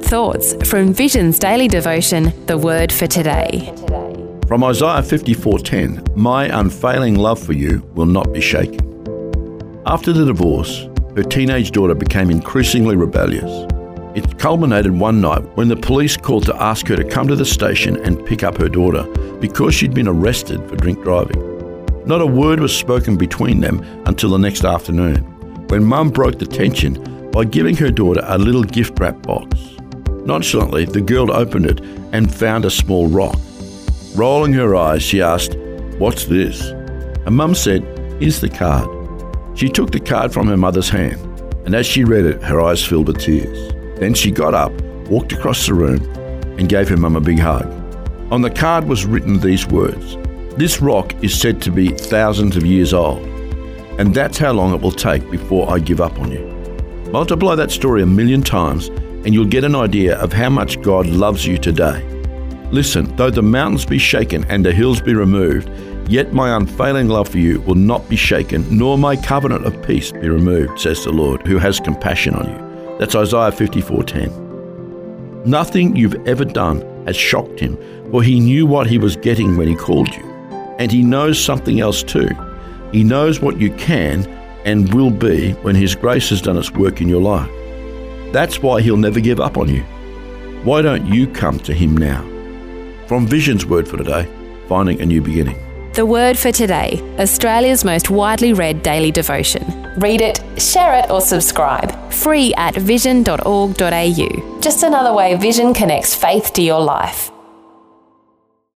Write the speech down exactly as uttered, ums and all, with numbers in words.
good thoughts from Vision's daily devotion, The Word for Today. From Isaiah fifty-four ten, my unfailing love for you will not be shaken. After the divorce, her teenage daughter became increasingly rebellious. It culminated one night when the police called to ask her to come to the station and pick up her daughter because she'd been arrested for drink driving. Not a word was spoken between them until the next afternoon, when Mum broke the tension by giving her daughter a little gift wrap box. Nonchalantly, the girl opened it and found a small rock. Rolling her eyes, she asked, "What's this?" And Mum said, "Here's the card." She took the card from her mother's hand, and as she read it, her eyes filled with tears. Then she got up, walked across the room, and gave her mum a big hug. On the card was written these words: "This rock is said to be thousands of years old, and that's how long it will take before I give up on you." Multiply that story a million times, and you'll get an idea of how much God loves you today. Listen, though the mountains be shaken and the hills be removed, yet my unfailing love for you will not be shaken, nor my covenant of peace be removed, says the Lord, who has compassion on you. That's Isaiah fifty-four ten. Nothing you've ever done has shocked him, for he knew what he was getting when he called you. And he knows something else too. He knows what you can and will be when his grace has done its work in your life. That's why he'll never give up on you. Why don't you come to him now? From Vision's Word for Today, Finding a New Beginning. The Word for Today, Australia's most widely read daily devotion. Read it, share it or subscribe. Free at vision dot org dot a u. Just another way Vision connects faith to your life.